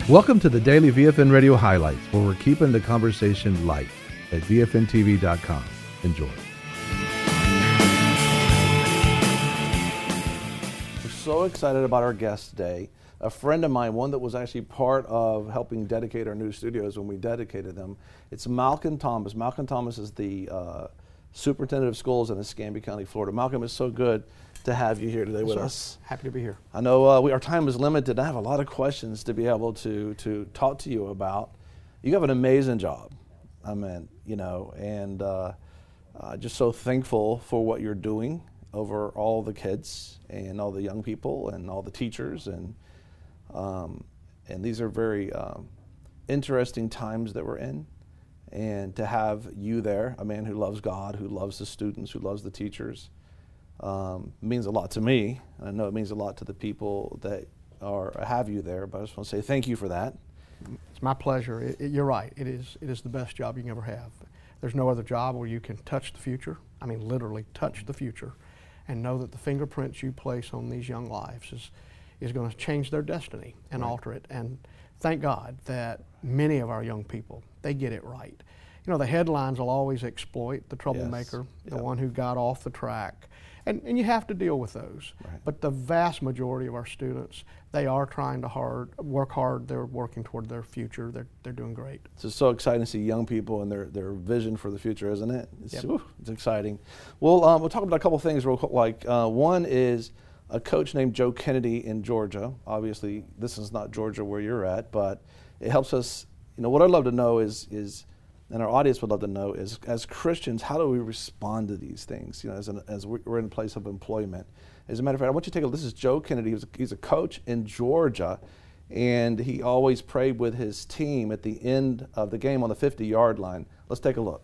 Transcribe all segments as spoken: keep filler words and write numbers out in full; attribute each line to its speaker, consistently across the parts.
Speaker 1: Welcome to the Daily V F N Radio Highlights, where we're keeping the conversation light at V F N T V dot com. Enjoy.
Speaker 2: We're so excited about our guest today. A friend of mine, one that was actually part of helping dedicate our new studios when we dedicated them. It's Malcolm Thomas. Malcolm Thomas is the uh, superintendent of schools in Escambia County, Florida. Malcolm, it's so good to have you here today with
Speaker 3: Sir,
Speaker 2: us.
Speaker 3: Happy to be here.
Speaker 2: I know uh, we, our time is limited. I have a lot of questions to be able to to talk to you about. You have an amazing job. I mean, you know, and uh, uh, just so thankful for what you're doing over all the kids and all the young people and all the teachers, and um, and these are very um, interesting times that we're in. And to have you there, a man who loves God, who loves the students, who loves the teachers, um, means a lot to me. I know it means a lot to the people that are have you there, but I just want to say thank you for that.
Speaker 3: It's my pleasure. It, it, you're right. It is, it is the best job you can ever have. There's no other job where you can touch the future. I mean, literally touch the future, and know that the fingerprints you place on these young lives is, is going to change their destiny and right. alter it. And thank God that many of our young people, they get it right. You know, the headlines will always exploit the troublemaker, yes. the yep. one who got off the track. And, and you have to deal with those. Right. But the vast majority of our students, they are trying to hard, work hard. They're working toward their future. They're, they're doing great.
Speaker 2: It's just so exciting to see young people and their, their vision for the future, isn't it? It's,
Speaker 3: yep.
Speaker 2: whew, it's exciting. Well, um, we'll talk about a couple things real quick. Like uh, one is a coach named Joe Kennedy in Georgia. Obviously, this is not Georgia where you're at, but it helps us. You know, what I'd love to know is, is and our audience would love to know is, as Christians, how do we respond to these things? You know, as, an, as we're in a place of employment. As a matter of fact, I want you to take a look. This is Joe Kennedy. He's a, he's a coach in Georgia, and he always prayed with his team at the end of the game on the fifty-yard line. Let's take a look.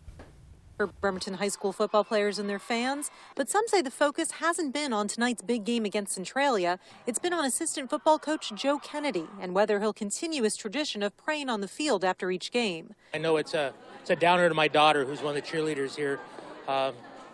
Speaker 4: For Bremerton High School football players and their fans, but some say the focus hasn't been on tonight's big game against Centralia. It's been on assistant football coach Joe Kennedy and whether he'll continue his tradition of praying on the field after each game.
Speaker 5: I know it's a it's a downer to my daughter, who's one of the cheerleaders here, because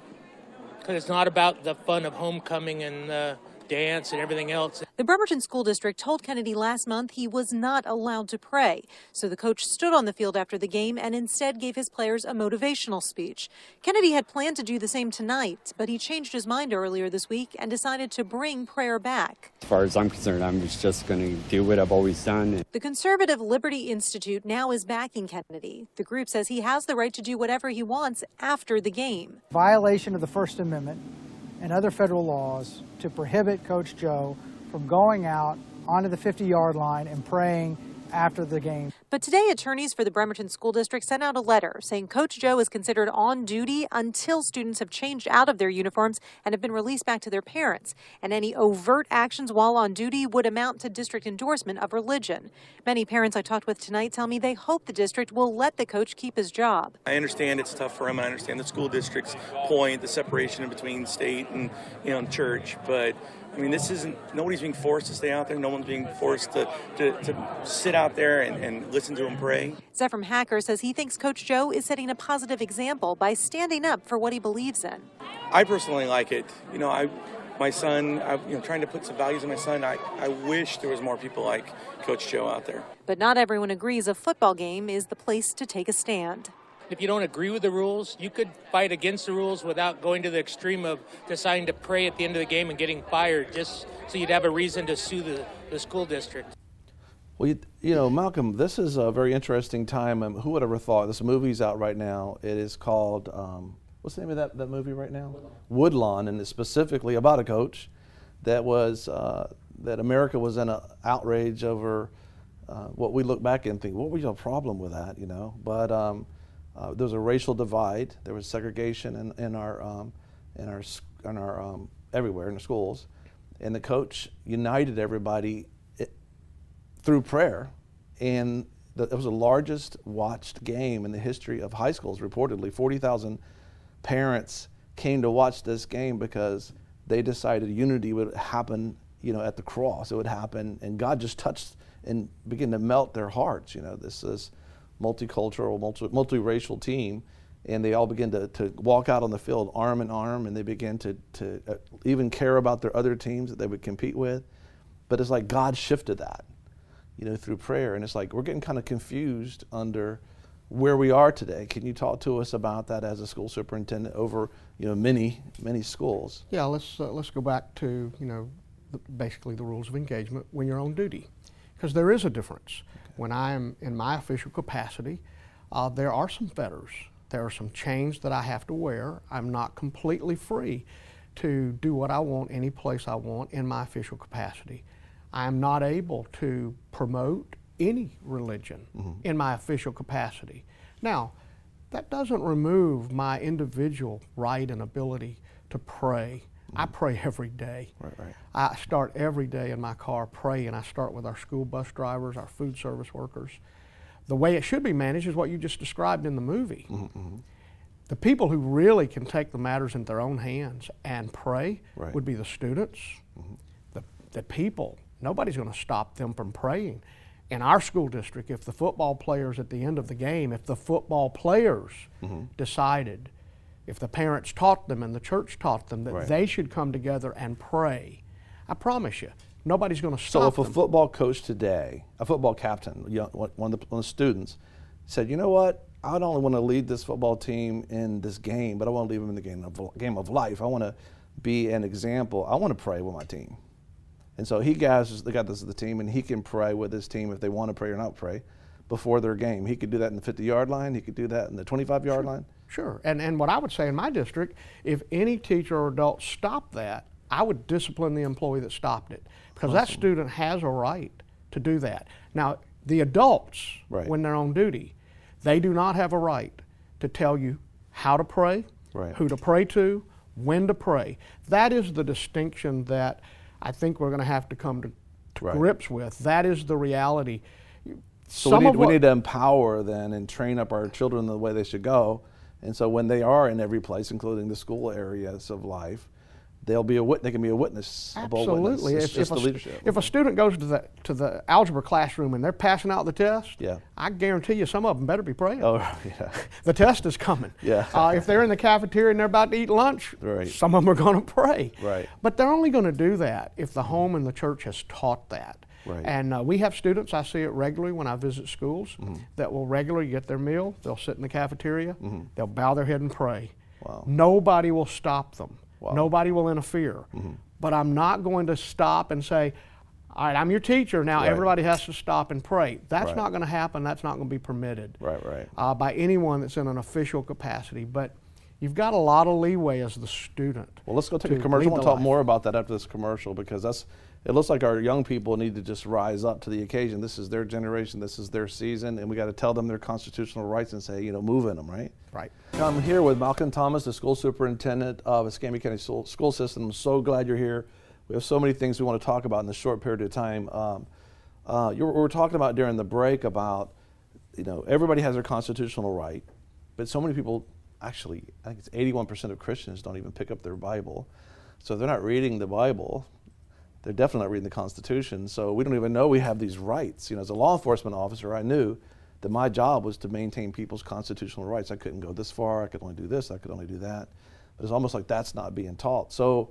Speaker 5: uh, it's not about the fun of homecoming and uh, dance and everything else.
Speaker 4: The Bremerton School District told Kennedy last month he was not allowed to pray, so the coach stood on the field after the game and instead gave his players a motivational speech. Kennedy had planned to do the same tonight, but he changed his mind earlier this week and decided to bring prayer back.
Speaker 6: As far as I'm concerned, I'm just going to do what I've always done.
Speaker 4: The Conservative Liberty Institute now is backing Kennedy. The group says he has the right to do whatever he wants after the game.
Speaker 7: Violation of the First Amendment and other federal laws to prohibit Coach Joe from going out onto the fifty-yard line and praying after the game.
Speaker 4: But today, attorneys for the Bremerton School District sent out a letter saying Coach Joe is considered on duty until students have changed out of their uniforms and have been released back to their parents. And any overt actions while on duty would amount to district endorsement of religion. Many parents I talked with tonight tell me they hope the district will let the coach keep his job.
Speaker 8: I understand it's tough for him. I understand the school district's point, the separation between state and, you know, church, but I mean, this isn't, nobody's being forced to stay out there. No one's being forced to, to, to sit out there and, and listen to him pray.
Speaker 4: Zephram Hacker says he thinks Coach Joe is setting a positive example by standing up for what he believes in.
Speaker 8: I personally like it. You know, I, my son, I, you know, trying to put some values in my son. I, I wish there was more people like Coach Joe out there.
Speaker 4: But not everyone agrees a football game is the place to take a stand.
Speaker 5: If you don't agree with the rules, you could fight against the rules without going to the extreme of deciding to pray at the end of the game and getting fired, just so you'd have a reason to sue the, the school district.
Speaker 2: Well, you, you know, Malcolm, this is a very interesting time. Um, who would have ever thought? This movie's out right now. It is called, um, what's the name of that, that movie right now? Woodlawn. Woodlawn, and it's specifically about a coach that was, uh, that America was in an outrage over uh, what we look back and think, what was your problem with that, you know? But um, Uh, there was a racial divide. There was segregation in, in our, um, in our, in our um, everywhere in the schools, and the coach united everybody it, through prayer, and the, it was the largest watched game in the history of high schools. Reportedly, forty thousand parents came to watch this game because they decided unity would happen, you know, at the cross. It would happen, and God just touched and began to melt their hearts. You know, this is multicultural, multi, multiracial team, and they all begin to, to walk out on the field arm in arm, and they begin to, to uh, even care about their other teams that they would compete with. But it's like God shifted that. you know, through prayer. And it's like we're getting kind of confused under where we are today. Can you talk to us about that as a school superintendent over, you know, many, many schools?
Speaker 3: Yeah, let's uh, let's go back to, you know, the, basically the rules of engagement when you're on duty, because there is a difference. Okay. When I am in my official capacity, uh, there are some fetters. There are some chains that I have to wear. I'm not completely free to do what I want any place I want in my official capacity. I am not able to promote any religion mm-hmm. in my official capacity. Now, that doesn't remove my individual right and ability to pray. Mm-hmm. I pray every day.
Speaker 2: Right, right.
Speaker 3: I start every day in my car praying. I start with our school bus drivers, our food service workers. The way it should be managed is what you just described in the movie. Mm-hmm. The people who really can take the matters into their own hands and pray right. would be the students, mm-hmm. the, the people. Nobody's going to stop them from praying. In our school district, if the football players at the end of the game, if the football players mm-hmm. decided, if the parents taught them and the church taught them that right. they should come together and pray, I promise you, nobody's going to stop
Speaker 2: them. So if
Speaker 3: them.
Speaker 2: a football coach today, a football captain, one of the, one of the students, said, you know what, I don't only want to lead this football team in this game, but I want to lead them in the game of, game of life. I want to be an example. I want to pray with my team. And so he guys, they got this as the team, and he can pray with his team if they want to pray or not pray before their game. He could do that in the fifty-yard line. He could do that in the twenty-five-yard
Speaker 3: sure.
Speaker 2: line.
Speaker 3: Sure. And and what I would say in my district, if any teacher or adult stopped that, I would discipline the employee that stopped it, because awesome. That student has a right to do that. Now, the adults, right. when they're on duty, they do not have a right to tell you how to pray, right. who to pray to, when to pray. That is the distinction that I think we're going to have to come to, to right. grips with. That is the reality.
Speaker 2: So we need, we need to empower then and train up our children the way they should go. And so when they are in every place, including the school areas of life, they'll be a wit- they can be a witness.
Speaker 3: Absolutely.
Speaker 2: A witness. It's
Speaker 3: if,
Speaker 2: just
Speaker 3: if
Speaker 2: the
Speaker 3: a,
Speaker 2: leadership.
Speaker 3: If a student goes to the to the algebra classroom and they're passing out the test,
Speaker 2: yeah.
Speaker 3: I guarantee you some of them better be praying.
Speaker 2: Oh, yeah.
Speaker 3: The test is coming.
Speaker 2: Yeah.
Speaker 3: Uh, if they're in the cafeteria and they're about to eat lunch, right. some of them are going to pray.
Speaker 2: Right.
Speaker 3: But they're only going to do that if the home and the church has taught that.
Speaker 2: Right.
Speaker 3: And uh, we have students, I see it regularly when I visit schools, mm-hmm. that will regularly get their meal, they'll sit in the cafeteria, mm-hmm. they'll bow their head and pray.
Speaker 2: Wow.
Speaker 3: Nobody will stop them.
Speaker 2: Wow.
Speaker 3: Nobody will interfere. Mm-hmm. But I'm not going to stop and say, all right, I'm your teacher, now right. everybody has to stop and pray. That's
Speaker 2: right.
Speaker 3: not going to happen. That's not going to be permitted
Speaker 2: right, right.
Speaker 3: Uh, by anyone that's in an official capacity. But you've got a lot of leeway as the student.
Speaker 2: Well, let's go take a commercial and talk more about that after this commercial, because that's it looks like our young people need to just rise up to the occasion. This is their generation, this is their season, and we got to tell them their constitutional rights and say, you know, move in them, right?
Speaker 3: Right.
Speaker 2: I'm here with Malcolm Thomas, the school superintendent of Escambia County School, school System. I'm so glad you're here. We have so many things we want to talk about in this short period of time. Um, uh, you were, we were talking about during the break about, you know, everybody has their constitutional right, but so many people, actually, I think it's eighty-one percent of Christians don't even pick up their Bible. So if they're not reading the Bible, they're definitely not reading the Constitution. So we don't even know we have these rights. You know, as a law enforcement officer, I knew that my job was to maintain people's constitutional rights. I couldn't go this far, I could only do this, I could only do that. But it's almost like that's not being taught. So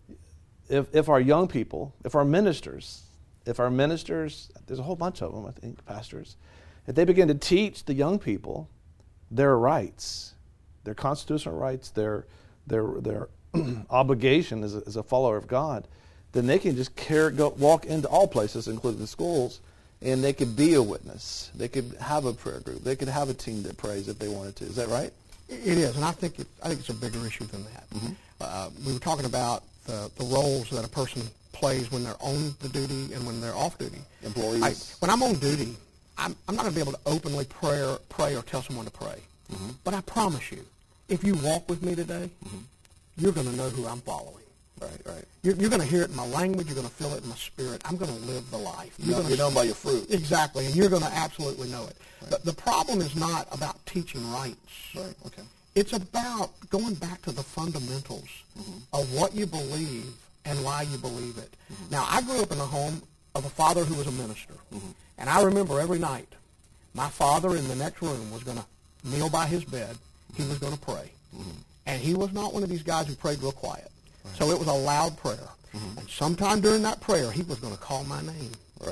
Speaker 2: if, if our young people, if our ministers, if our ministers, there's a whole bunch of them, I think, pastors, if they begin to teach the young people their rights, their constitutional rights, their, their, their obligation as a, as a follower of God, then they can just carry, go, walk into all places, including the schools, and they could be a witness. They could have a prayer group. They could have a team that prays if they wanted to. Is that right?
Speaker 3: It is, and I think it, I think it's a bigger issue than that. Mm-hmm. Uh, we were talking about the, the roles that a person plays when they're on the duty and when they're off duty.
Speaker 2: Employees.
Speaker 3: I, when I'm on duty, I'm, I'm not going to be able to openly pray, pray or tell someone to pray. Mm-hmm. But I promise you, if you walk with me today, mm-hmm. you're going to know who I'm following.
Speaker 2: Right, right.
Speaker 3: You're, you're going to hear it in my language. You're going to feel it in my spirit. I'm going to live the life.
Speaker 2: You're, you're known by your fruit.
Speaker 3: Exactly, and you're going to absolutely know it. Right. The, the problem is not about teaching rights.
Speaker 2: Right, okay.
Speaker 3: It's about going back to the fundamentals mm-hmm. of what you believe and why you believe it. Mm-hmm. Now, I grew up in a home of a father who was a minister, mm-hmm. and I remember every night my father in the next room was going to kneel by his bed. He was going to pray, mm-hmm. and he was not one of these guys who prayed real quiet. Right. So it was a loud prayer. Mm-hmm. And sometime during that prayer, he was going to call my name.
Speaker 2: Right.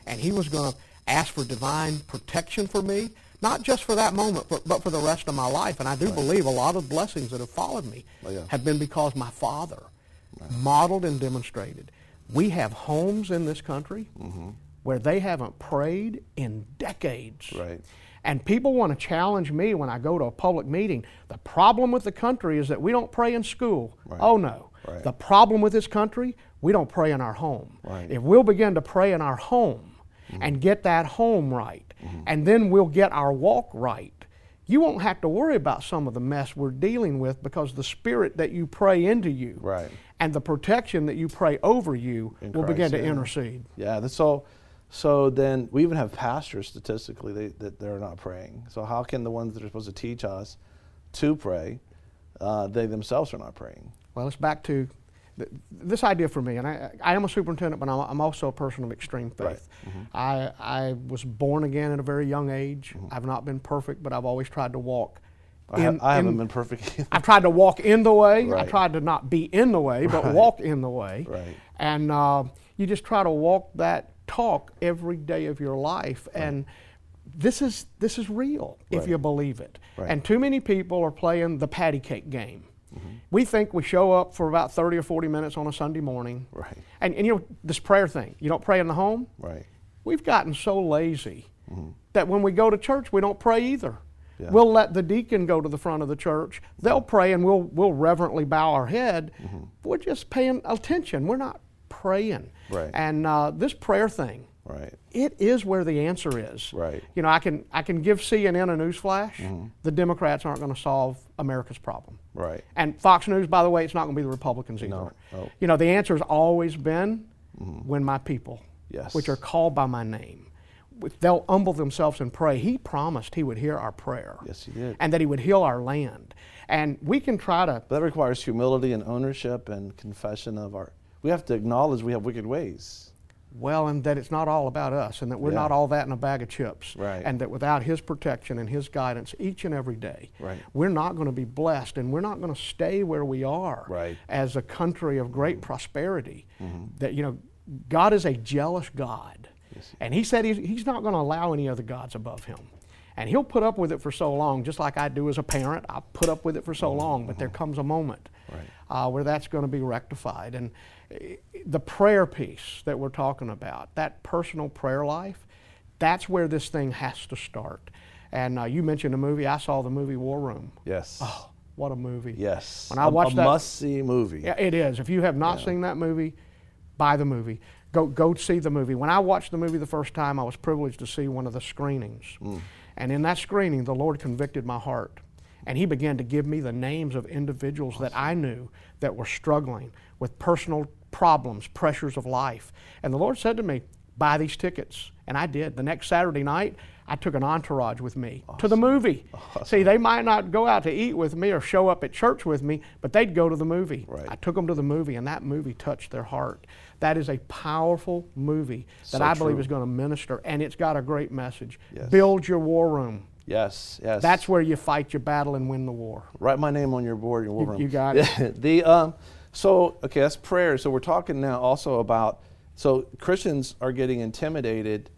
Speaker 3: and he was going to ask for divine protection for me, not just for that moment, but, but for the rest of my life. And I do right. believe a lot of blessings that have followed me oh, yeah. have been because my father right. modeled and demonstrated. We have homes in this country mm-hmm. where they haven't prayed in decades.
Speaker 2: Right.
Speaker 3: And people want to challenge me when I go to a public meeting. The problem with the country is that we don't pray in school. Right. Oh, no. Right. The problem with this country, we don't pray in our home.
Speaker 2: Right.
Speaker 3: If we'll begin to pray in our home mm-hmm. and get that home right, mm-hmm. and then we'll get our walk right, you won't have to worry about some of the mess we're dealing with, because the spirit that you pray into you
Speaker 2: right.
Speaker 3: and the protection that you pray over you in will Christ, begin to
Speaker 2: yeah.
Speaker 3: intercede.
Speaker 2: Yeah, that's all. So then we even have pastors statistically they, that they're not praying. So how can the ones that are supposed to teach us to pray, uh, they themselves are not praying?
Speaker 3: Well, it's back to th this idea for me, and I, I am a superintendent, but I'm, I'm also a person of extreme faith.
Speaker 2: Right. Mm-hmm.
Speaker 3: I, I was born again at a very young age.
Speaker 2: Mm-hmm.
Speaker 3: I've not been perfect, but I've always tried to walk.
Speaker 2: I,
Speaker 3: in,
Speaker 2: ha I haven't
Speaker 3: in,
Speaker 2: been perfect either.
Speaker 3: I've tried to walk in the way.
Speaker 2: Right.
Speaker 3: I tried to not be in the way, but
Speaker 2: right.
Speaker 3: walk in the way.
Speaker 2: Right.
Speaker 3: And uh, you just try to walk that talk every day of your life. Right. And this is, this is real if
Speaker 2: right.
Speaker 3: you believe it.
Speaker 2: Right.
Speaker 3: And too many people are playing the patty cake game.
Speaker 2: Mm-hmm.
Speaker 3: We think we show up for about thirty or forty minutes on a Sunday morning.
Speaker 2: Right.
Speaker 3: And, and you know, this prayer thing, you don't pray in the home?
Speaker 2: Right.
Speaker 3: We've gotten so lazy
Speaker 2: mm-hmm.
Speaker 3: that when we go to church, we don't pray either.
Speaker 2: Yeah.
Speaker 3: We'll let the deacon go to the front of the church. They'll pray and we'll, we'll reverently bow our head. Mm-hmm. We're just paying attention. We're not praying.
Speaker 2: Right.
Speaker 3: And uh, this prayer thing,
Speaker 2: right.
Speaker 3: it is where the answer is.
Speaker 2: Right.
Speaker 3: You know, I can, I can give C N N a news flash.
Speaker 2: Mm-hmm.
Speaker 3: The Democrats aren't going to solve America's problem.
Speaker 2: Right.
Speaker 3: And Fox News, by the way, it's not going to be the Republicans either.
Speaker 2: No. No.
Speaker 3: You know, the answer has always been
Speaker 2: mm-hmm.
Speaker 3: when my people,
Speaker 2: yes.
Speaker 3: which are called by my name, they'll humble themselves and pray. He promised he would hear our prayer.
Speaker 2: Yes, he did.
Speaker 3: And that he would heal our land. And we can try to...
Speaker 2: But that requires humility and ownership and confession of our... We have to acknowledge we have wicked ways.
Speaker 3: Well, and that it's not all about us, and that we're
Speaker 2: yeah.
Speaker 3: not all that in a bag of chips.
Speaker 2: Right.
Speaker 3: And that without his protection and his guidance each and every day,
Speaker 2: right.
Speaker 3: we're not going to be blessed, and we're not going to stay where we are
Speaker 2: right.
Speaker 3: as a country of great mm-hmm. prosperity.
Speaker 2: Mm-hmm.
Speaker 3: That, you know, God is a jealous God.
Speaker 2: Yes.
Speaker 3: And he said he's, he's not going to allow any other gods above him. And he'll put up with it for so long, just like I do as a parent. I put up with it for so mm-hmm. long, but mm-hmm. there comes a moment
Speaker 2: right.
Speaker 3: uh, where that's going to be rectified. And uh, the prayer piece that we're talking about, that personal prayer life, that's where this thing has to start. And uh, you mentioned a movie. I saw the movie War Room.
Speaker 2: Yes.
Speaker 3: Oh, what a movie.
Speaker 2: Yes.
Speaker 3: When I watched
Speaker 2: a, a
Speaker 3: that,
Speaker 2: must-see movie.
Speaker 3: Yeah, it is. If you have not yeah. seen that movie, buy the movie. Go, go see the movie. When I watched the movie the first time, I was privileged to see one of the screenings. Mm. And in that screening, the Lord convicted my heart. And he began to give me the names of individuals awesome. that I knew that were struggling with personal problems, pressures of life. And the Lord said to me, buy these tickets. And I did. The next Saturday night, I took an entourage with me awesome. to the movie. Awesome. See, they might not go out to eat with me or show up at church with me, but they'd go to the movie.
Speaker 2: Right.
Speaker 3: I took them to the movie, and that movie touched their heart. That is a powerful movie that
Speaker 2: so
Speaker 3: I believe
Speaker 2: true.
Speaker 3: is going to minister, and it's got a great message.
Speaker 2: Yes.
Speaker 3: Build your war room.
Speaker 2: Yes, yes.
Speaker 3: That's where you fight your battle and win the war.
Speaker 2: Write my name on your board, your war
Speaker 3: you,
Speaker 2: room.
Speaker 3: You got it.
Speaker 2: the, um, so, okay, that's prayer. So we're talking now also about, so Christians are getting intimidated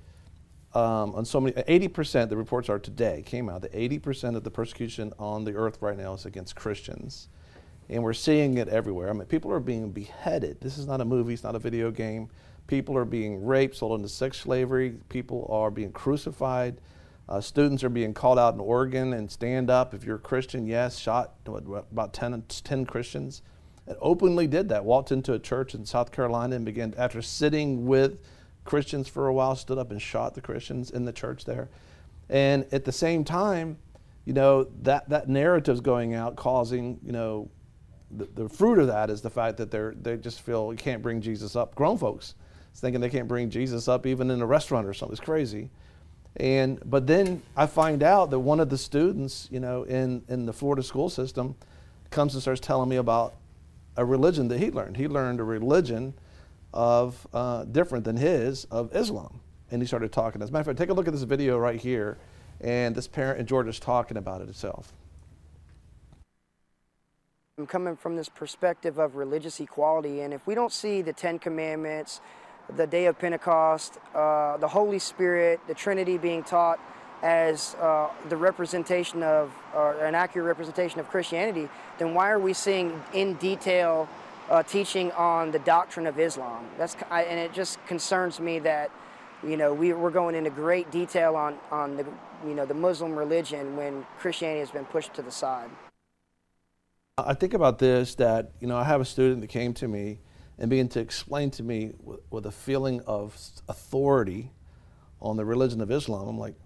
Speaker 2: um, on so many, eighty percent, the reports are today, came out, that eighty percent of the persecution on the earth right now is against Christians. And we're seeing it everywhere. I mean, people are being beheaded. This is not a movie, it's not a video game. People are being raped, sold into sex slavery. People are being crucified. Uh, students are being called out in Oregon and stand up. If you're a Christian, yes, shot what, what, about ten, ten Christians. And openly did that, walked into a church in South Carolina and began, after sitting with Christians for a while, stood up and shot the Christians in the church there. And at the same time, you know, that, that narrative's going out causing, you know, The, the fruit of that is the fact that they're they just feel you can't bring Jesus up. Grown folks thinking they can't bring Jesus up even in a restaurant or something. It's crazy. And but then I find out that one of the students, you know, in in the Florida school system, comes and starts telling me about a religion that he learned. He learned a religion of uh, different than his, of Islam, and he started talking. As a matter of fact, take a look at this video right here, and this parent in Georgia is talking about it itself.
Speaker 9: I'm coming from this perspective of religious equality, and if we don't see the Ten Commandments the day of Pentecost, uh, the Holy Spirit, the Trinity being taught as uh, the representation of, or an accurate representation of Christianity, then why are we seeing in detail uh, teaching on the doctrine of Islam? That's, I, and it just concerns me that, you know, we, we're going into great detail on, on the, you know, the Muslim religion when Christianity has been pushed to the side.
Speaker 2: I think about this, that, you know, I have a student that came to me and began to explain to me with, with a feeling of authority on the religion of Islam. I'm like,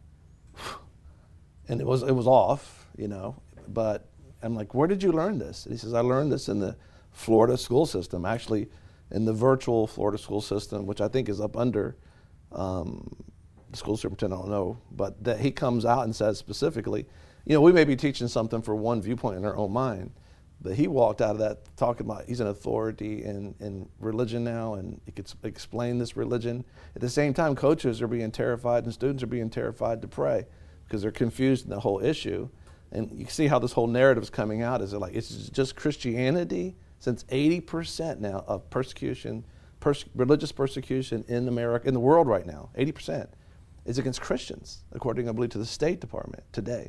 Speaker 2: and it was it was off, you know, but I'm like, where did you learn this? And he says, I learned this in the Florida school system, actually in the virtual Florida school system, which I think is up under um, the school superintendent, I don't know, but that he comes out and says specifically, you know, we may be teaching something for one viewpoint in our own mind, but he walked out of that talking about he's an authority in, in religion now, and he could explain this religion. At the same time, coaches are being terrified and students are being terrified to pray because they're confused in the whole issue. And you see how this whole narrative is coming out. Is it like it's just Christianity? Since eighty percent now of persecution, pers religious persecution in America, in the world right now, eighty percent is against Christians, according, I believe, to the State Department today.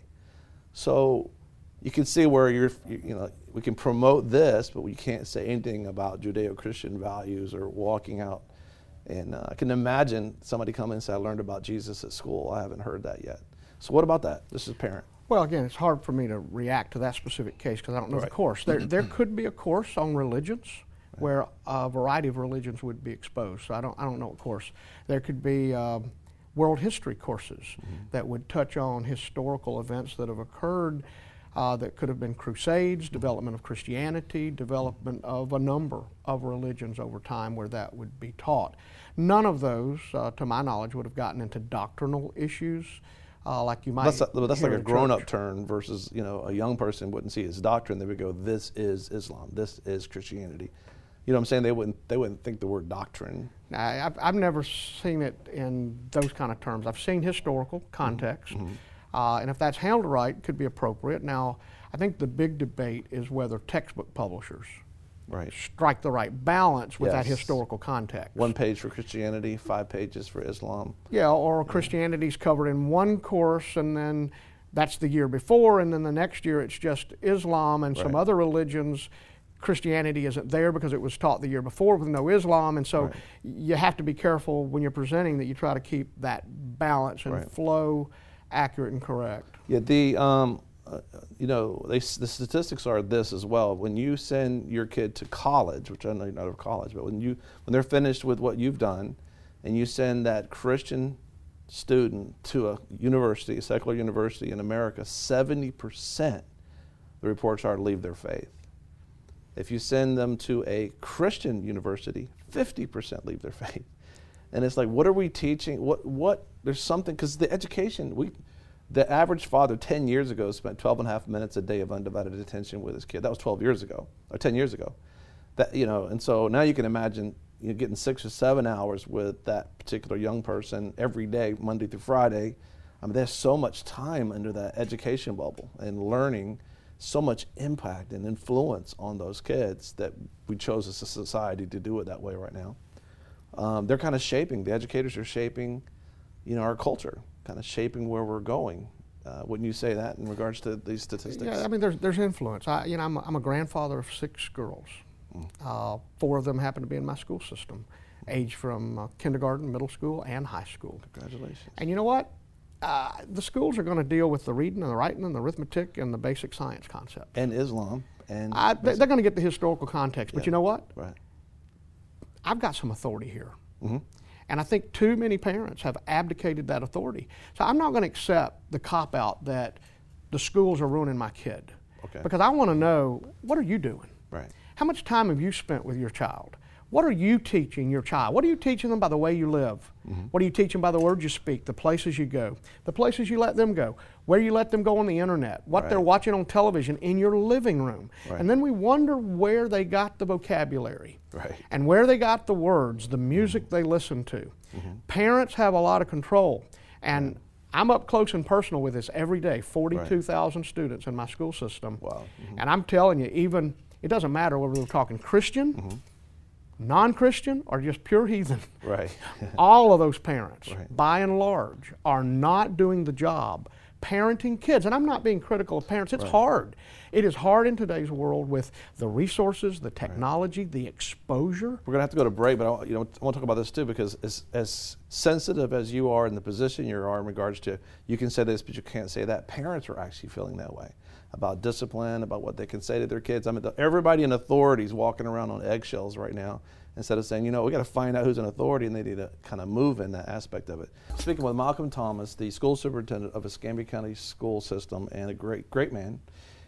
Speaker 2: So you can see where you're, you know, we can promote this, but we can't say anything about Judeo-Christian values or walking out. And uh, I can imagine somebody coming and say, I learned about Jesus at school. I haven't heard that yet. So what about that? This is a parent.
Speaker 3: Well, again, it's hard for me to react to that specific case because I don't know
Speaker 2: Right.
Speaker 3: the course. There, there could be a course on religions where a variety of religions would be exposed. So I don't, I don't know what course. There could be um, world history courses mm-hmm. that would touch on historical events that have occurred uh, that could have been crusades, development of Christianity, development of a number of religions over time where that would be taught. None of those, uh, to my knowledge, would have gotten into doctrinal issues. Uh, like you might
Speaker 2: That's, a, that's like a grown-up
Speaker 3: church.
Speaker 2: term versus, you know, a young person wouldn't see it as doctrine. They would go, this is Islam, this is Christianity. You know what I'm saying? They wouldn't, they wouldn't think the word doctrine.
Speaker 3: I, I've, I've never seen it in those kind of terms. I've seen historical context, mm-hmm. uh, and if that's handled right, it could be appropriate. Now, I think the big debate is whether textbook publishers
Speaker 2: right.
Speaker 3: strike the right balance with
Speaker 2: yes.
Speaker 3: that historical context.
Speaker 2: One page for Christianity, five pages for Islam.
Speaker 3: Yeah, or Christianity's covered in one course, and then that's the year before, and then the next year it's just Islam and some
Speaker 2: right.
Speaker 3: other religions. Christianity isn't there because it was taught the year before with no Islam, and so
Speaker 2: right.
Speaker 3: you have to be careful when you're presenting that you try to keep that balance and
Speaker 2: right.
Speaker 3: flow accurate and correct.
Speaker 2: Yeah, the um, uh, you know, they, the statistics are this as well. When you send your kid to college, which I know you're not of college, but when you when they're finished with what you've done, and you send that Christian student to a university, a secular university in America, seventy percent the reports are to leave their faith. If you send them to a Christian university, fifty percent leave their faith. And it's like, what are we teaching? What, what, there's something, because the education, we, the average father ten years ago spent twelve and a half minutes a day of undivided attention with his kid. That was twelve years ago, or ten years ago. That, you know, and so now you can imagine, you know, getting six or seven hours with that particular young person every day, Monday through Friday. I mean, there's so much time under that education bubble and learning, so much impact and influence on those kids that we chose as a society to do it that way right now. Um, they're kind of shaping, the educators are shaping, you know, our culture, kind of shaping where we're going. Uh, wouldn't you say that in regards to these statistics?
Speaker 3: Yeah, I mean, there's, there's influence. I, you know, I'm a, I'm a grandfather of six girls. Mm. Uh, four of them happen to be in my school system, aged from uh, kindergarten, middle school, and high school.
Speaker 2: Congratulations.
Speaker 3: And you know what? Uh, the schools are going to deal with the reading and the writing and the arithmetic and the basic science concepts.
Speaker 2: And Islam. And
Speaker 3: I, they're going to get the historical context. But
Speaker 2: yeah.
Speaker 3: you know what?
Speaker 2: Right.
Speaker 3: I've got some authority here.
Speaker 2: Mm-hmm.
Speaker 3: And I think too many parents have abdicated that authority. So I'm not going to accept the cop-out that the schools are ruining my kid.
Speaker 2: Okay.
Speaker 3: Because I want to know, what are you doing?
Speaker 2: Right.
Speaker 3: How much time have you spent with your child? What are you teaching your child? What are you teaching them by the way you live? Mm-hmm. What are you teaching by the words you speak, the places you go, the places you let them go, where you let them go on the internet, what
Speaker 2: right.
Speaker 3: they're watching on television in your living room?
Speaker 2: Right.
Speaker 3: And then we wonder where they got the vocabulary
Speaker 2: right.
Speaker 3: and where they got the words, the music mm-hmm. they listen to. Mm-hmm. Parents have a lot of control. And right. I'm up close and personal with this every day, forty-two thousand right. students in my school system.
Speaker 2: Wow. Mm-hmm.
Speaker 3: And I'm telling you, even, it doesn't matter whether we're talking Christian, mm-hmm. non-Christian or just pure heathen.
Speaker 2: Right.
Speaker 3: All of those parents,
Speaker 2: Right.
Speaker 3: by and large, are not doing the job parenting kids. And I'm not being critical of parents. It's
Speaker 2: Right.
Speaker 3: hard. It is hard in today's world with the resources, the technology, right. the exposure.
Speaker 2: We're going to have to go to break, but I, you know, I want to talk about this too, because as, as sensitive as you are in the position you are in regards to, you can say this, but you can't say that. Parents are actually feeling that way about discipline, about what they can say to their kids. I mean, the, everybody in authority is walking around on eggshells right now, instead of saying, you know, we got to find out who's in authority, and they need to kind of move in that aspect of it. Speaking with Malcolm Thomas, the school superintendent of Escambia County school system, and a great, great man.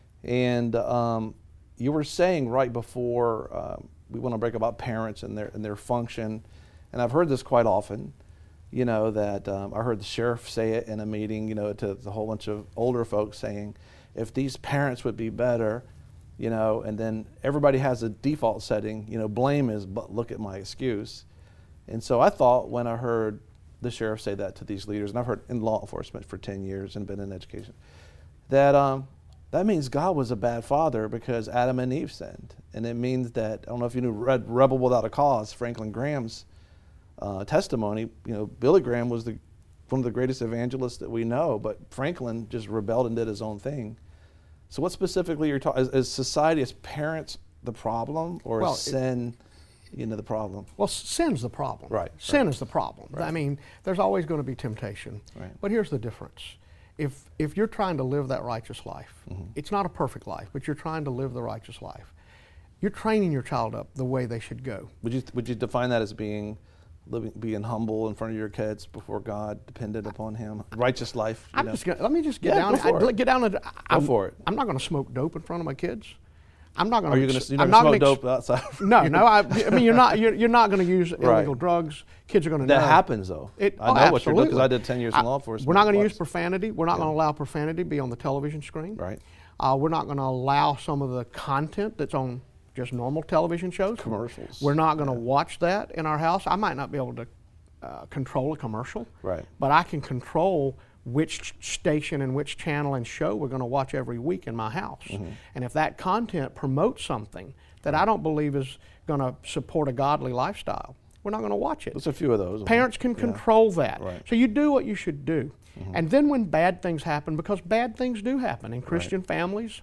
Speaker 2: And um, you were saying right before um, we went on break about parents and their and their function, and I've heard this quite often. You know that um, I heard the sheriff say it in a meeting. You know, to the whole bunch of older folks saying, if these parents would be better. You know, and then everybody has a default setting, you know, blame is, but look at my excuse. And so I thought when I heard the sheriff say that to these leaders, and I've heard in law enforcement for ten years and been in education, that um, that means God was a bad father because Adam and Eve sinned. And it means that, I don't know if you knew, read Rebel Without a Cause, Franklin Graham's uh, testimony. You know, Billy Graham was the, one of the greatest evangelists that we know, but Franklin just rebelled and did his own thing. So what specifically you're talking, is, is society, as parents, the problem, or
Speaker 3: well,
Speaker 2: is sin, it, you know, the problem?
Speaker 3: Well, sin's the problem.
Speaker 2: Right.
Speaker 3: Sin
Speaker 2: right.
Speaker 3: is the problem.
Speaker 2: Right.
Speaker 3: I mean, there's always going to be temptation.
Speaker 2: Right.
Speaker 3: But here's the difference. If, if you're trying to live that righteous life,
Speaker 2: mm-hmm.
Speaker 3: it's not a perfect life, but you're trying to live the righteous life, you're training your child up the way they should go.
Speaker 2: Would you, would you define that as being living, being humble in front of your kids before God, dependent upon Him, righteous life? You
Speaker 3: I'm
Speaker 2: know?
Speaker 3: just gonna, let me just get
Speaker 2: yeah,
Speaker 3: down.
Speaker 2: Go for
Speaker 3: I,
Speaker 2: it.
Speaker 3: Get down. And, I'm,
Speaker 2: go for it.
Speaker 3: I'm not going to smoke dope in front of my kids. I'm not going to.
Speaker 2: Are you going to? You're
Speaker 3: I'm
Speaker 2: not
Speaker 3: not
Speaker 2: going to smoke
Speaker 3: gonna,
Speaker 2: dope outside?
Speaker 3: No, no. I, I mean, you're not. You're, you're not going to use illegal
Speaker 2: right.
Speaker 3: drugs. Kids are going to.
Speaker 2: That
Speaker 3: know.
Speaker 2: happens though.
Speaker 3: It,
Speaker 2: I
Speaker 3: oh,
Speaker 2: know what you're doing because
Speaker 3: absolutely.
Speaker 2: I did ten years in law enforcement.
Speaker 3: We're not going to
Speaker 2: plus.
Speaker 3: use profanity. We're not
Speaker 2: yeah.
Speaker 3: going to allow profanity to be on the television screen.
Speaker 2: Right.
Speaker 3: Uh, we're not going to allow some of the content that's on just normal television shows.
Speaker 2: Commercials.
Speaker 3: We're not going to
Speaker 2: yeah.
Speaker 3: watch that in our house. I might not be able to uh, control a commercial.
Speaker 2: Right.
Speaker 3: But I can control which station and which channel and show we're going to watch every week in my house.
Speaker 2: Mm-hmm.
Speaker 3: And if that content promotes something that I don't believe is going to support a godly lifestyle, we're not going to watch it.
Speaker 2: There's a few of those.
Speaker 3: Parents can
Speaker 2: yeah.
Speaker 3: control that.
Speaker 2: Right.
Speaker 3: So you do what you should do.
Speaker 2: Mm-hmm.
Speaker 3: And then when bad things happen, because bad things do happen in Christian
Speaker 2: right.
Speaker 3: families,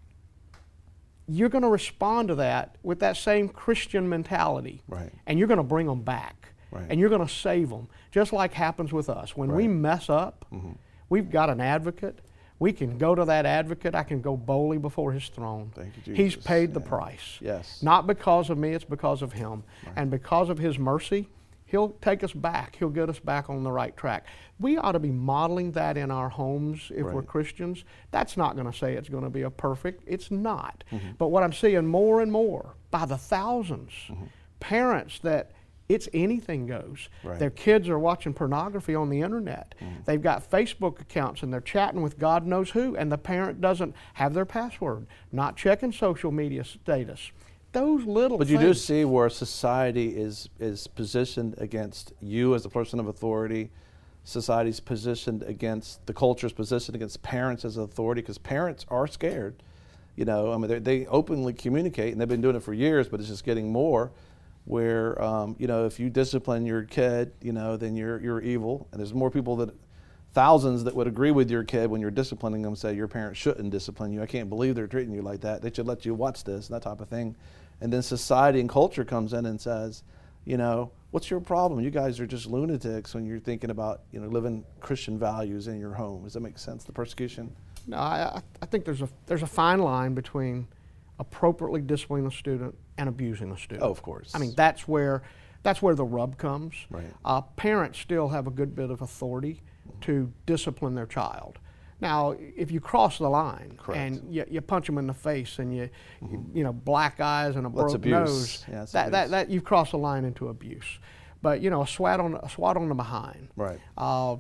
Speaker 3: you're going to respond to that with that same Christian mentality.
Speaker 2: Right.
Speaker 3: And you're going to bring them back.
Speaker 2: Right.
Speaker 3: And you're going to save them, just like happens with us. When
Speaker 2: right.
Speaker 3: we mess up,
Speaker 2: mm-hmm.
Speaker 3: we've got an advocate. We can go to that advocate. I can go boldly before his throne.
Speaker 2: Thank you, Jesus.
Speaker 3: He's paid
Speaker 2: yeah.
Speaker 3: the price.
Speaker 2: Yes.
Speaker 3: Not because of me, it's because of him.
Speaker 2: Right.
Speaker 3: And because of his mercy, he'll take us back. He'll get us back on the right track. We ought to be modeling that in our homes if
Speaker 2: right.
Speaker 3: we're Christians. That's not going to say it's going to be a perfect. It's not.
Speaker 2: Mm-hmm.
Speaker 3: But what I'm seeing more and more, by the thousands,
Speaker 2: mm-hmm.
Speaker 3: parents that it's anything goes.
Speaker 2: Right.
Speaker 3: Their kids are watching pornography on the internet.
Speaker 2: Mm.
Speaker 3: They've got Facebook accounts and they're chatting with God knows who, and the parent doesn't have their password, not checking social media status. Those little
Speaker 2: But you
Speaker 3: things.
Speaker 2: do see where society is is positioned against you as a person of authority. Society's positioned against, the culture's positioned against parents as authority, because parents are scared. You know, I mean, they openly communicate, and they've been doing it for years, but it's just getting more. Where um, you know, if you discipline your kid, you know, then you're you're evil, and there's more people that, thousands that would agree with your kid when you're disciplining them, say your parents shouldn't discipline you. I can't believe they're treating you like that. They should let you watch this and that type of thing. And then society and culture comes in and says, you know, what's your problem? You guys are just lunatics when you're thinking about, you know, living Christian values in your home. Does that make sense? The persecution.
Speaker 3: No, I, I think there's a there's a fine line between appropriately disciplining a student and abusing a student.
Speaker 2: Oh, of course.
Speaker 3: I mean, that's where that's where the rub comes.
Speaker 2: Right.
Speaker 3: Uh, parents still have a good bit of authority to discipline their child. Now, if you cross the line
Speaker 2: Correct.
Speaker 3: and you, you punch them in the face and you,
Speaker 2: mm-hmm.
Speaker 3: you, you know, black eyes and a
Speaker 2: Well, that's
Speaker 3: broke
Speaker 2: abuse.
Speaker 3: nose,
Speaker 2: Yeah, that's
Speaker 3: that,
Speaker 2: abuse.
Speaker 3: that, that you've crossed the line into abuse. But you know, a swat on a swat on the behind.
Speaker 2: Right.
Speaker 3: Uh,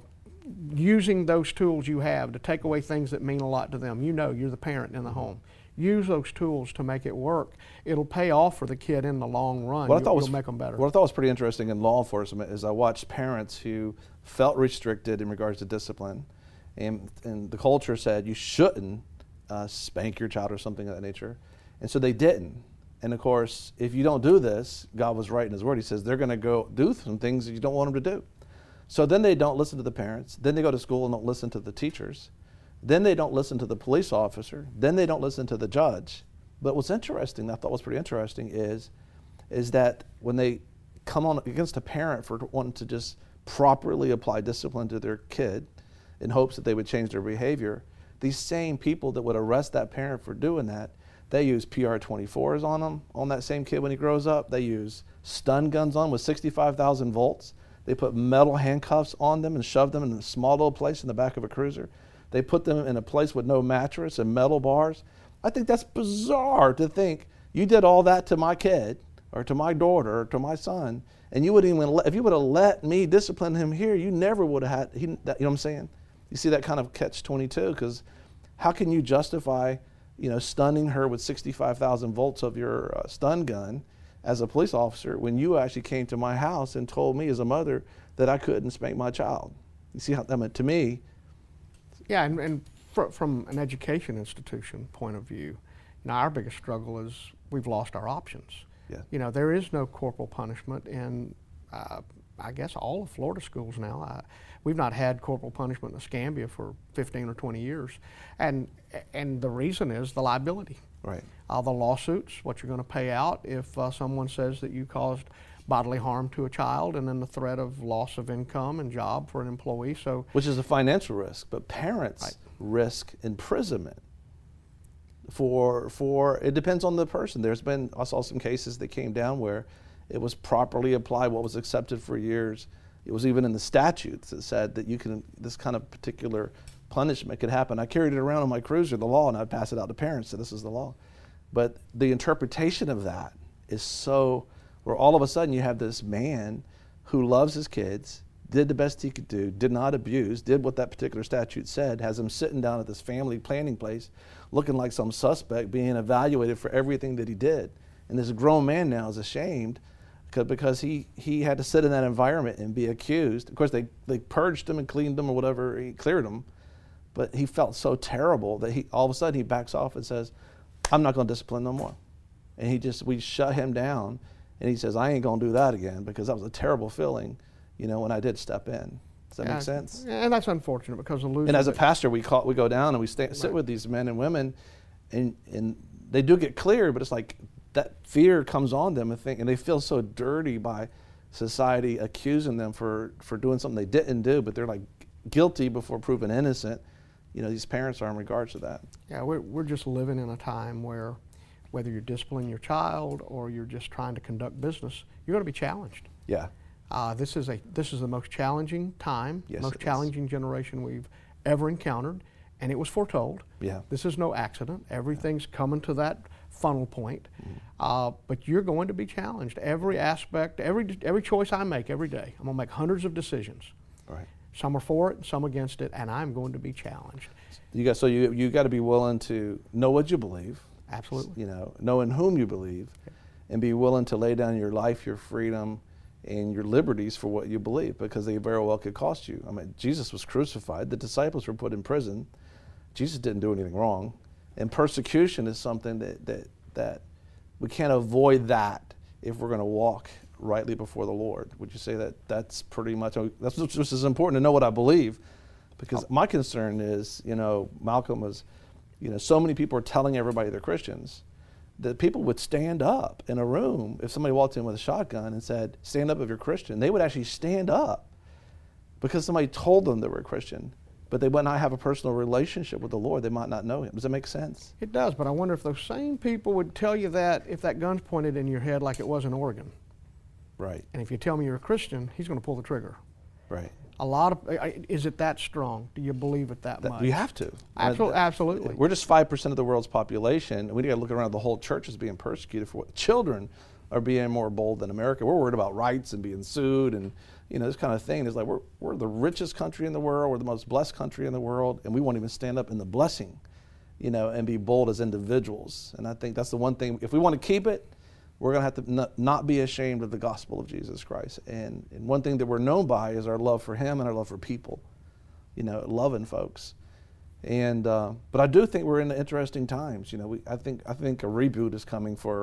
Speaker 3: using those tools you have to take away things that mean a lot to them. You know, you're the parent in the home. Use those tools to make it work. It'll pay off for the kid in the long run.
Speaker 2: What I
Speaker 3: You,
Speaker 2: thought was,
Speaker 3: you'll make them better.
Speaker 2: What I thought was pretty interesting in law enforcement is I watched parents who felt restricted in regards to discipline, and, and the culture said you shouldn't uh, spank your child or something of that nature, and so they didn't. And of course, if you don't do this, God was right in his word. He says they're going to go do some things that you don't want them to do. So then they don't listen to the parents. Then they go to school and don't listen to the teachers. Then they don't listen to the police officer. Then they don't listen to the judge. But what's interesting, I thought was pretty interesting, is, is that when they come on against a parent for wanting to just properly apply discipline to their kid in hopes that they would change their behavior, these same people that would arrest that parent for doing that, they use P R twenty-fours on them, on that same kid when he grows up. They use stun guns on with sixty-five thousand volts. They put metal handcuffs on them and shove them in a small little place in the back of a cruiser. They put them in a place with no mattress and metal bars. I think that's bizarre to think you did all that to my kid or to my daughter or to my son, and you wouldn't even let, if you would have let me discipline him here, you never would have had, he, that, you know what I'm saying? You see that kind of catch twenty-two, because how can you justify, you know, stunning her with sixty-five thousand volts of your uh, stun gun as a police officer when you actually came to my house and told me as a mother that I couldn't spank my child? You see how, I mean, to me.
Speaker 3: Yeah, and, and fr from an education institution point of view, you know, our biggest struggle is we've lost our options.
Speaker 2: Yeah.
Speaker 3: You know, there is no corporal punishment in, uh, I guess, all of Florida schools now. Uh, we've not had corporal punishment in Escambia for fifteen or twenty years. And, and the reason is the liability.
Speaker 2: Right.
Speaker 3: Uh, the lawsuits, what you're going to pay out if uh, someone says that you caused bodily harm to a child, and then the threat of loss of income and job for an employee. So,
Speaker 2: which is a financial risk, but parents
Speaker 3: right.
Speaker 2: risk imprisonment. For, for, it depends on the person. There's been, I saw some cases that came down where it was properly applied, what was accepted for years. It was even in the statutes that said that you can, this kind of particular punishment could happen. I carried it around on my cruiser, the law, and I'd pass it out to parents, so this is the law. But the interpretation of that is so, where all of a sudden you have this man who loves his kids, did the best he could do, did not abuse, did what that particular statute said, has him sitting down at this family planning place looking like some suspect, being evaluated for everything that he did. And this grown man now is ashamed because he, he had to sit in that environment and be accused. Of course, they, they purged him and cleaned him or whatever, he cleared him, but he felt so terrible that he all of a sudden he backs off and says, I'm not going to discipline no more. And he just, we shut him down, and he says, I ain't going to do that again, because that was a terrible feeling, you know, when I did step in. Does that
Speaker 3: yeah,
Speaker 2: make sense?
Speaker 3: And that's unfortunate, because the losing.
Speaker 2: And as a pastor, we call, we go down and we stay, sit
Speaker 3: right.
Speaker 2: with these men and women, and and they do get clear, but it's like that fear comes on them, and think, and they feel so dirty by society accusing them for for doing something they didn't do, but they're like guilty before proven innocent. You know, these parents are in regards to that.
Speaker 3: Yeah, we're we're just living in a time where, whether you're disciplining your child or you're just trying to conduct business, you're going to be challenged.
Speaker 2: Yeah.
Speaker 3: Uh, this is a this is the most challenging time,
Speaker 2: Yes,
Speaker 3: most
Speaker 2: it is.
Speaker 3: challenging generation we've ever encountered, and it was foretold.
Speaker 2: Yeah.
Speaker 3: This is no accident. Everything's coming to that funnel point, mm-hmm. uh, but you're going to be challenged. Every aspect, every every choice I make every day, I'm going to make hundreds of decisions.
Speaker 2: Right.
Speaker 3: Some are for it, some against it, and I'm going to be challenged.
Speaker 2: You got so you you got to be willing to know what you believe.
Speaker 3: Absolutely.
Speaker 2: You know, know in whom you believe, okay. and be willing to lay down your life, your freedom, and your liberties for what you believe, because they very well could cost you. I mean, Jesus was crucified. The disciples were put in prison. Jesus didn't do anything wrong. And persecution is something that, that, that we can't avoid that if we're going to walk rightly before the Lord. Would you say that that's pretty much, that's just as important to know what I believe? Because my concern is, you know, Malcolm was, you know, so many people are telling everybody they're Christians, that people would stand up in a room if somebody walked in with a shotgun and said, stand up if you're Christian. They would actually stand up because somebody told them they were a Christian, but they might not have a personal relationship with the Lord. They might not know him. Does that make sense?
Speaker 3: It does, but I wonder if those same people would tell you that if that gun's pointed in your head like it was in Oregon.
Speaker 2: Right.
Speaker 3: And if you tell me you're a Christian, he's going to pull the trigger.
Speaker 2: Right.
Speaker 3: A lot of, is it that strong? Do you believe it that, that much?
Speaker 2: You have to.
Speaker 3: Absolutely. Absolutely.
Speaker 2: We're just five percent of the world's population, and we got to look around. The whole church is being persecuted for what children are being more bold than America. We're worried about rights and being sued and, you know, this kind of thing. It's like we're, we're the richest country in the world. We're the most blessed country in the world, and we won't even stand up in the blessing, you know, and be bold as individuals. And I think that's the one thing, if we want to keep it, we're going to have to not, not be ashamed of the gospel of Jesus Christ. And, and one thing that we're known by is our love for him and our love for people, you know, loving folks. And, uh, but I do think we're in interesting times. You know, we, I think, I think a reboot is coming for,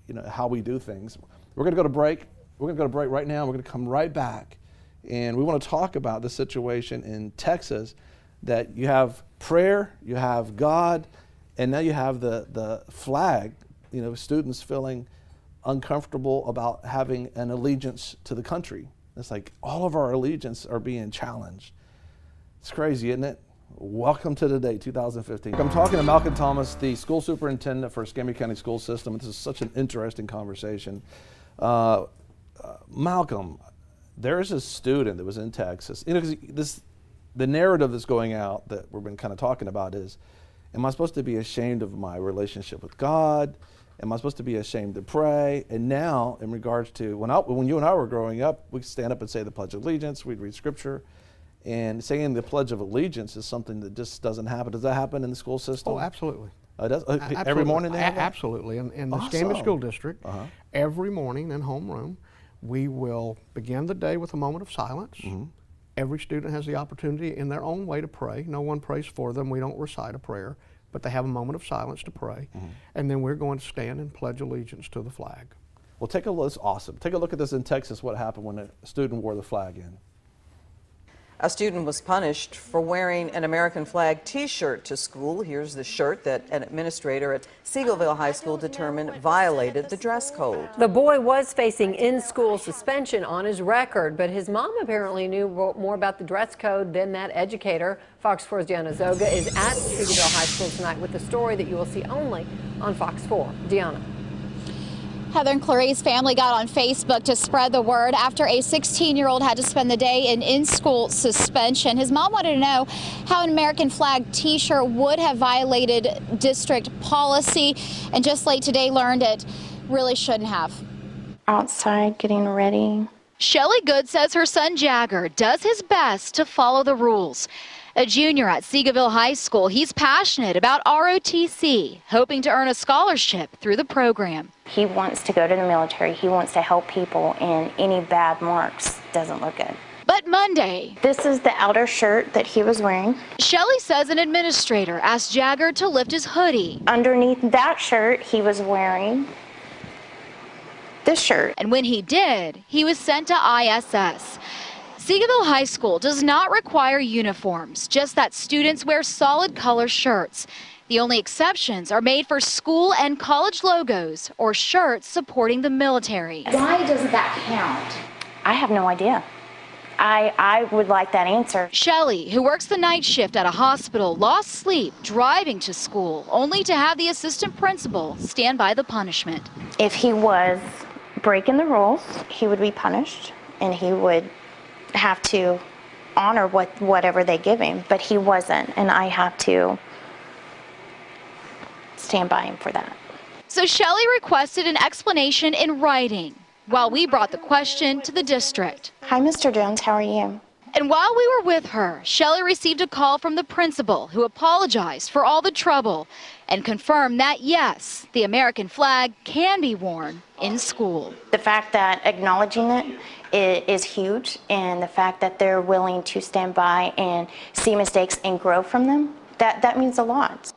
Speaker 2: you know, how we do things. We're going to go to break. We're going to go to break right now. We're going to come right back, and we want to talk about the situation in Texas that you have prayer, you have God, and now you have the, the flag, you know, students feeling uncomfortable about having an allegiance to the country. It's like all of our allegiance are being challenged. It's crazy, isn't it? Welcome to the day, two thousand fifteen. I'm talking to Malcolm Thomas, the school superintendent for Escambia County School System. This is such an interesting conversation. Uh, uh, Malcolm, there is a student that was in Texas. You know, 'cause this, the narrative that's going out that we've been kind of talking about is, am I supposed to be ashamed of my relationship with God? Am I supposed to be ashamed to pray? And now, in regards to when, I, when you and I were growing up, we'd stand up and say the Pledge of Allegiance, we'd read Scripture, and saying the Pledge of Allegiance is something that just doesn't happen. Does that happen in the school system?
Speaker 3: Oh, absolutely.
Speaker 2: Uh, does, uh,
Speaker 3: Absolutely.
Speaker 2: Every morning they have
Speaker 3: A-
Speaker 2: that?
Speaker 3: Absolutely. In, in the
Speaker 2: Awesome.
Speaker 3: Escambia School District,
Speaker 2: Uh-huh.
Speaker 3: every morning in homeroom, we will begin the day with a moment of silence.
Speaker 2: Mm-hmm.
Speaker 3: Every student has the opportunity in their own way to pray. No one prays for them. We don't recite a prayer, but they have a moment of silence to pray. Mm-hmm. And then we're going to stand and pledge allegiance to the flag.
Speaker 2: Well, take a look. It's awesome. Take a look at this in Texas, what happened when a student wore the flag in.
Speaker 10: A student was punished for wearing an American flag T-shirt to school. Here's the shirt that an administrator at Seagoville High School determined violated the dress code.
Speaker 11: The boy was facing in-school suspension on his record, but his mom apparently knew more about the dress code than that educator. Fox four's Diana Zoga is at Seagoville High School tonight with the story that you will see only on Fox four. Diana.
Speaker 12: Heather and Clarice family got on Facebook to spread the word after a sixteen-year-old had to spend the day in in-school suspension. His mom wanted to know how an American flag T-shirt would have violated district policy, and just late today learned it really shouldn't have.
Speaker 13: Outside getting ready.
Speaker 12: Shelly Good says her son Jagger does his best to follow the rules. A junior at Seagoville High School, he's passionate about R O T C, hoping to earn a scholarship through the program.
Speaker 13: He wants to go to the military. He wants to help people, and any bad marks doesn't look good.
Speaker 12: But Monday,
Speaker 13: this is the outer shirt that he was wearing.
Speaker 12: Shelly says an administrator asked Jagger to lift his hoodie.
Speaker 13: Underneath that shirt, he was wearing this shirt.
Speaker 12: And when he did, he was sent to I S S. Seagoville High School does not require uniforms, just that students wear solid color shirts. The only exceptions are made for school and college logos or shirts supporting the military.
Speaker 13: Why doesn't that count? I have no idea. I, I would like that answer.
Speaker 12: Shelly, who works the night shift at a hospital, lost sleep driving to school, only to have the assistant principal stand by the punishment.
Speaker 13: If he was breaking the rules, he would be punished, and he would have to honor what whatever they give him, but he wasn't, and I have to stand by him for that.
Speaker 12: So Shelly requested an explanation in writing while we brought the question to the district.
Speaker 13: Hi, Mister Jones, how are you?
Speaker 12: And while we were with her, Shelly received a call from the principal who apologized for all the trouble and confirmed that yes, the American flag can be worn in school.
Speaker 13: The fact that acknowledging it is huge, and the fact that they're willing to stand by and see mistakes and grow from them, that, that means a lot.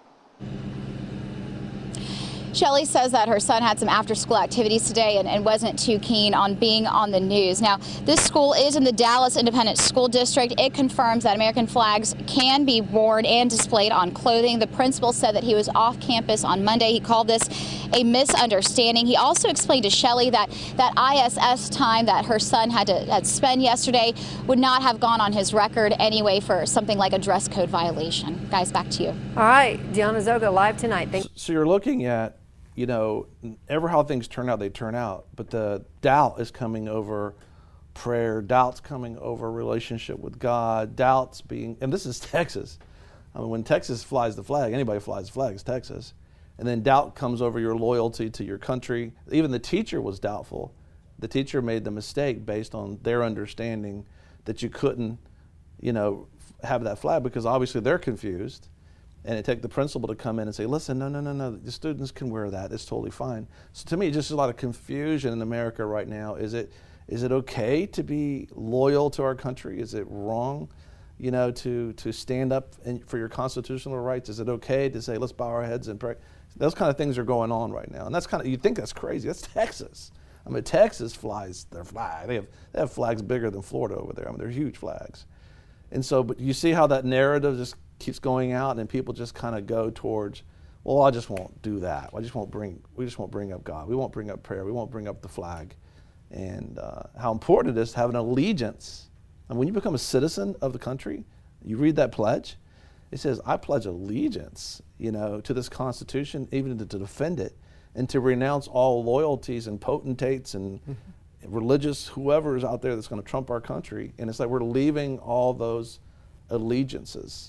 Speaker 12: Shelly says that her son had some after-school activities today and, and wasn't too keen on being on the news. Now, this school is in the Dallas Independent School District. It confirms that American flags can be worn and displayed on clothing. The principal said that he was off campus on Monday. He called this a misunderstanding. He also explained to Shelly that that I S S time that her son had to had spend yesterday would not have gone on his record anyway for something like a dress code violation. Guys, back to you.
Speaker 11: All right, Diana Zoga live tonight. Thank
Speaker 2: so you're looking at, you know, ever how things turn out, they turn out. But the doubt is coming over prayer, doubt's coming over relationship with God, doubts being, and this is Texas. I mean, when Texas flies the flag, anybody flies the flag, it's Texas. And then doubt comes over your loyalty to your country. Even the teacher was doubtful. The teacher made the mistake based on their understanding that you couldn't, you know, have that flag because obviously they're confused. And it take the principal to come in and say, listen, no, no, no, no, the students can wear that. It's totally fine. So to me, just a lot of confusion in America right now. Is it is it okay to be loyal to our country? Is it wrong? you know, to, to stand up in, for your constitutional rights? Is it okay to say, let's bow our heads and pray? Those kind of things are going on right now. And that's kind of, you'd think that's crazy. That's Texas. I mean, Texas flies their flag. They have, they have flags bigger than Florida over there. I mean, they're huge flags. And so, but you see how that narrative just keeps going out, and people just kind of go towards, well, I just won't do that. I just won't bring, we just won't bring up God. We won't bring up prayer. We won't bring up the flag. And uh, how important it is to have an allegiance. And when you become a citizen of the country, you read that pledge, it says, I pledge allegiance, you know, to this Constitution, even to, to defend it, and to renounce all loyalties and potentates and mm-hmm. religious whoever is out there that's going to trump our country. And it's like we're leaving all those allegiances,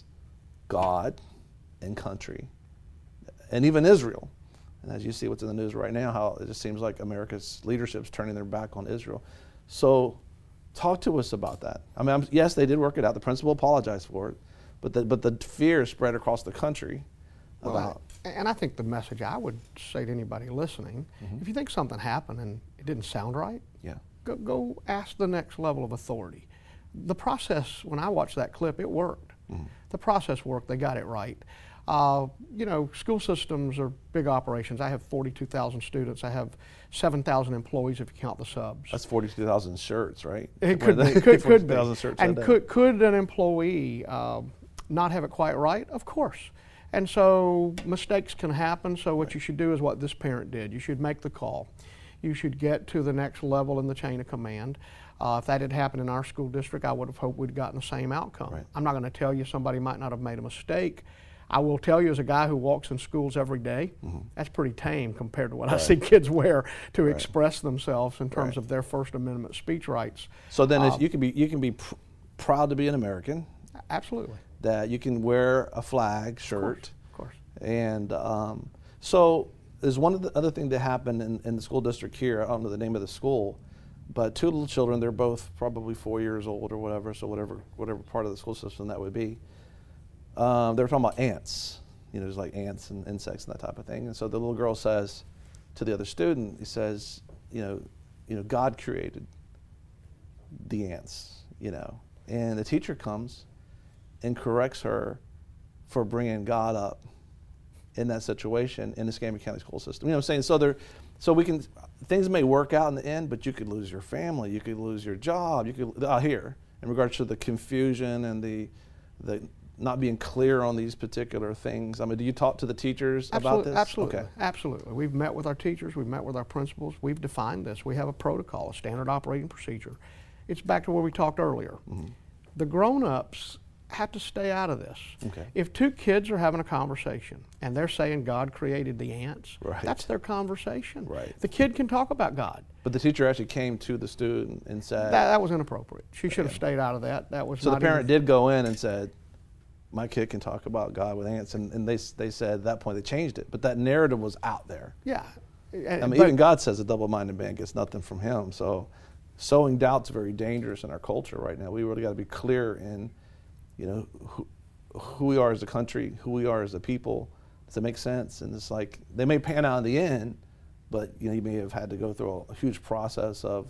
Speaker 2: God and country, and even Israel. And as you see what's in the news right now, how it just seems like America's leadership's turning their back on Israel. So talk to us about that. I mean, I'm, yes, they did work it out. The principal apologized for it, but the, but the fear spread across the country about.
Speaker 3: Well, and I think the message I would say to anybody listening, mm-hmm. if you think something happened and it didn't sound right,
Speaker 2: yeah,
Speaker 3: go, go ask the next level of authority. The process, when I watched that clip, it worked. Mm-hmm. The process worked. They got it right. Uh, you know, school systems are big operations. I have forty-two thousand students. I have seven thousand employees if you count the subs.
Speaker 2: That's forty-two thousand shirts, right?
Speaker 3: It could be. Could, could be.
Speaker 2: Shirts
Speaker 3: and could, could an employee uh, not have it quite right? Of course. And so mistakes can happen. So what right. you should do is what this parent did. You should make the call. You should get to the next level in the chain of command. Uh, if that had happened in our school district, I would have hoped we'd gotten the same outcome.
Speaker 2: Right.
Speaker 3: I'm not going to tell you somebody might not have made a mistake. I will tell you, as a guy who walks in schools every day, mm-hmm. that's pretty tame compared to what right. I see kids wear to right. express themselves in terms right. of their First Amendment speech rights.
Speaker 2: So then,
Speaker 3: um,
Speaker 2: you can be you can be pr proud to be an American.
Speaker 3: Absolutely.
Speaker 2: That you can wear a flag shirt.
Speaker 3: Of course. Of course.
Speaker 2: And um, so there's one of the other thing that happened in, in the school district here. I don't know the name of the school, but two little children. They're both probably four years old or whatever. So whatever whatever part of the school system that would be. Um, they were talking about ants, you know, there's like ants and insects and that type of thing. And so the little girl says to the other student, he says, you know, you know, God created the ants, you know. And the teacher comes and corrects her for bringing God up in that situation in the Escambia County school system. You know what I'm saying? So there, so we can, things may work out in the end, but you could lose your family, you could lose your job, you could, uh, here, in regards to the confusion and the, the, not being clear on these particular things. I mean, do you talk to the teachers
Speaker 3: absolutely,
Speaker 2: about this?
Speaker 3: Absolutely,
Speaker 2: okay.
Speaker 3: absolutely. We've met with our teachers, we've met with our principals, we've defined this. We have a protocol, a standard operating procedure. It's back to where we talked earlier. Mm-hmm. The grown-ups have to stay out of this.
Speaker 2: Okay.
Speaker 3: If two kids are having a conversation and they're saying God created the ants,
Speaker 2: right.
Speaker 3: that's their conversation.
Speaker 2: Right.
Speaker 3: The kid can talk about God.
Speaker 2: But the teacher actually came to the student and said...
Speaker 3: That, that was inappropriate. She should have yeah. stayed out of that. That was
Speaker 2: So
Speaker 3: not
Speaker 2: the parent
Speaker 3: even,
Speaker 2: did go in and said, my kid can talk about God with ants, and, and they, they said at that point they changed it, but that narrative was out there.
Speaker 3: Yeah.
Speaker 2: I mean, even God says a double-minded man gets nothing from him, so sowing doubt's very dangerous in our culture right now. We really got to be clear in, you know, who, who we are as a country, who we are as a people. Does it make sense? And it's like, they may pan out in the end, but you know, you may have had to go through a, a huge process of...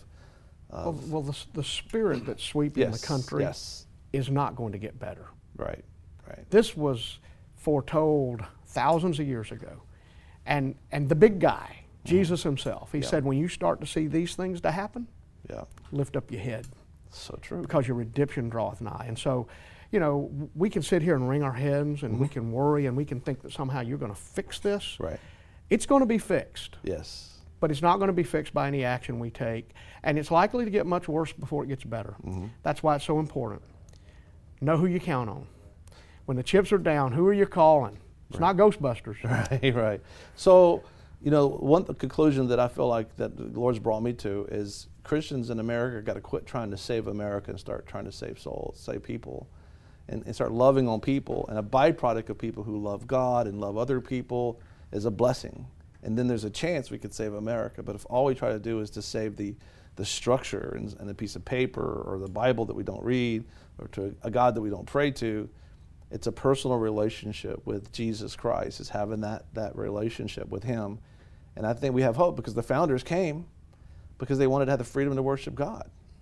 Speaker 2: of
Speaker 3: well, well the, the spirit that's sweeping
Speaker 2: yes,
Speaker 3: the country
Speaker 2: yes.
Speaker 3: is not going to get better.
Speaker 2: Right. Right.
Speaker 3: This was foretold thousands of years ago. And, and the big guy, mm. Jesus himself, he yeah. said, when you start to see these things to happen,
Speaker 2: yeah.
Speaker 3: lift up your head.
Speaker 2: So true.
Speaker 3: Because your redemption draweth nigh. And so, you know, we can sit here and wring our heads and mm-hmm. we can worry and we can think that somehow you're going to fix this.
Speaker 2: Right.
Speaker 3: It's going to be fixed.
Speaker 2: Yes.
Speaker 3: But it's not going to be fixed by any action we take. And it's likely to get much worse before it gets better. Mm-hmm. That's why it's so important. Know who you count on. When the chips are down, who are you calling? It's right. not Ghostbusters.
Speaker 2: Right, right. So, you know, one conclusion that I feel like that the Lord's brought me to is Christians in America got to quit trying to save America and start trying to save souls, save people, and, and start loving on people. And a byproduct of people who love God and love other people is a blessing. And then there's a chance we could save America. But if all we try to do is to save the, the structure and, and a piece of paper or the Bible that we don't read or to a God that we don't pray to, it's a personal relationship with Jesus Christ, is having that, that relationship with Him. And I think we have hope because the founders came because they wanted to have the freedom to worship God.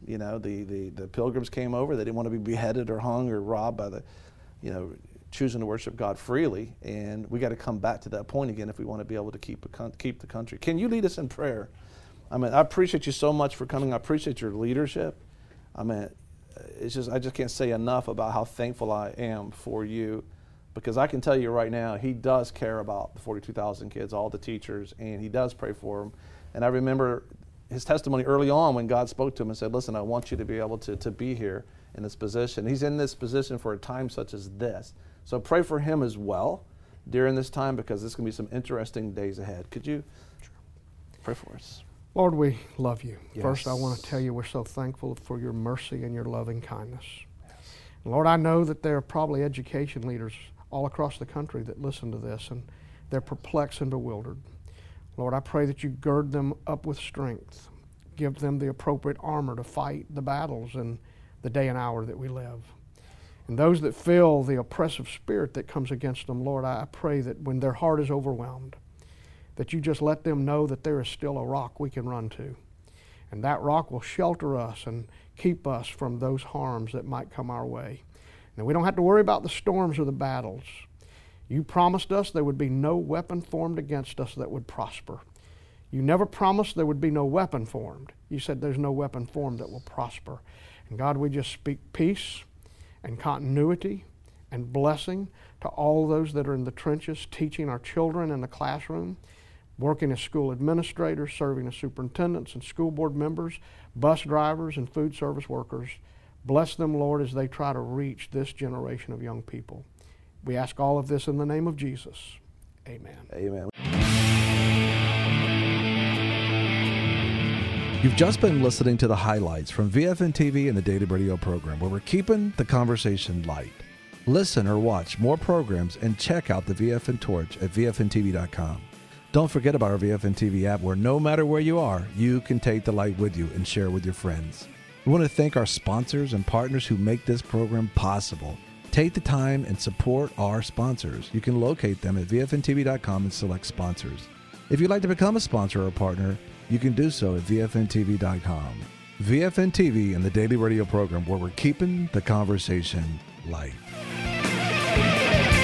Speaker 2: You know, the, the, the pilgrims came over. They didn't want to be beheaded or hung or robbed by the, you know, choosing to worship God freely. And we got to come back to that point again if we want to be able to keep, a, keep the country. Can you lead us in prayer? I mean, I appreciate you so much for coming. I appreciate your leadership. I mean, it's just, I just can't say enough about how thankful I am for you, because I can tell you right now, he does care about the forty-two thousand kids, all the teachers, and he does pray for them. And I remember his testimony early on when God spoke to him and said, listen, I want you to be able to, to be here in this position. He's in this position for a time such as this. So pray for him as well during this time, because there's going to be some interesting days ahead. Could you pray for us?
Speaker 3: Lord, we love you.
Speaker 2: Yes.
Speaker 3: First, I want to tell you we're so thankful for your mercy and your loving kindness. Yes. Lord, I know that there are probably education leaders all across the country that listen to this, and they're perplexed and bewildered. Lord, I pray that you gird them up with strength. Give them the appropriate armor to fight the battles in the day and hour that we live. And those that feel the oppressive spirit that comes against them, Lord, I pray that when their heart is overwhelmed, that you just let them know that there is still a rock we can run to. And that rock will shelter us and keep us from those harms that might come our way. Now, we don't have to worry about the storms or the battles. You promised us there would be no weapon formed against us that would prosper. You never promised there would be no weapon formed. You said there's no weapon formed that will prosper. And God, we just speak peace and continuity and blessing to all those that are in the trenches teaching our children in the classroom, working as school administrators, serving as superintendents and school board members, bus drivers and food service workers. Bless them, Lord, as they try to reach this generation of young people. We ask all of this in the name of Jesus. Amen.
Speaker 2: Amen.
Speaker 1: You've just been listening to the highlights from V F N T V and the Daily Radio program, where we're keeping the conversation light. Listen or watch more programs and check out the V F N Torch at V F N T V dot com. Don't forget about our V F N T V app, where no matter where you are, you can take the light with you and share with your friends. We want to thank our sponsors and partners who make this program possible. Take the time and support our sponsors. You can locate them at V F N T V dot com and select sponsors. If you'd like to become a sponsor or a partner, you can do so at V F N T V dot com. V F N T V and the Daily Radio program, where we're keeping the conversation light.